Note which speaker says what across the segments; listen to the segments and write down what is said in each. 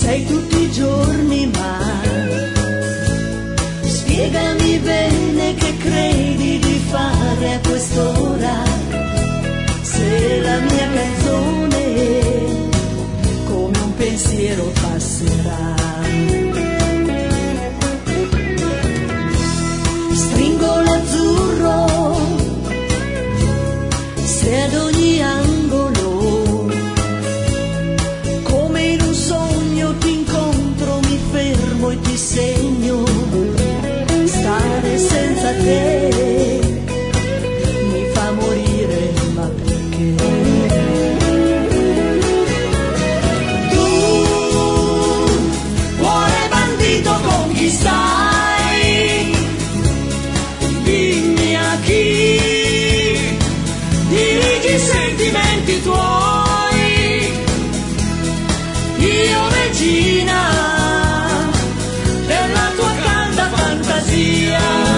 Speaker 1: sei tutti i giorni, ma spiegami bene che credi di fare a quest'ora, se la mia canzone come un pensiero passerà. Stringo l'azzurro se ad ogni angolo, come in un sogno ti incontro, mi fermo e ti segno. Stare senza te mi fa morire, ma perché? Tu, cuore bandito, con chi stai? Dimmi a chi dirigi i sentimenti tuoi. Io regina della tua calda fantasia.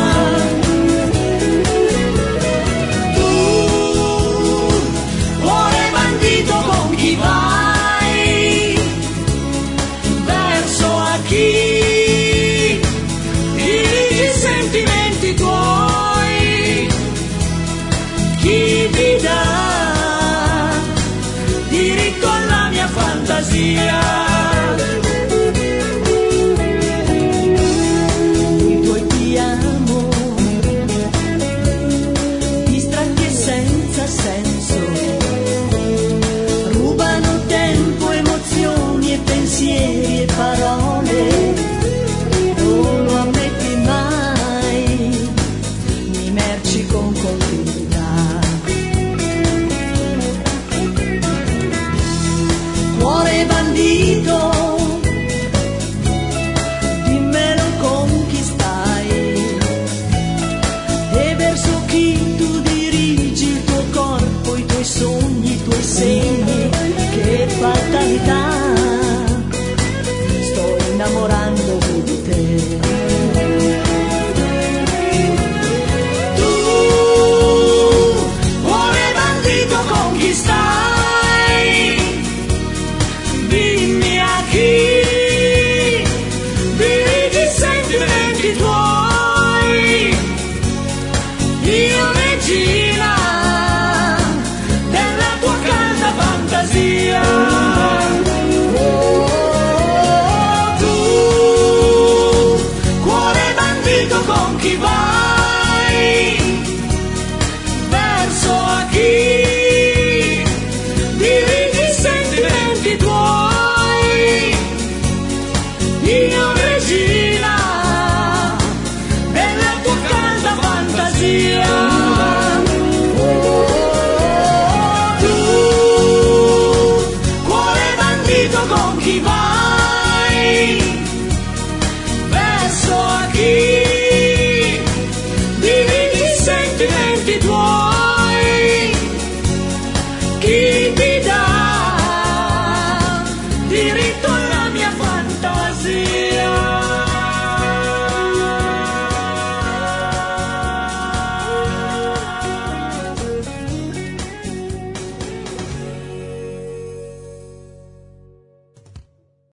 Speaker 1: Tu, cuore bandito, con chi vai? Verso a chi dirigi i sentimenti tuoi. Chi ti dà diritto alla mia fantasia? I tuoi ti amo, distratti e senza senso, rubano tempo, emozioni e pensieri e parole. Non lo ammetti mai, mi merci con continuità. Cuore bandito, dimmelo con chi stai e verso chi tu dirigi il tuo corpo, i tuoi sogni, i tuoi segni. Che falta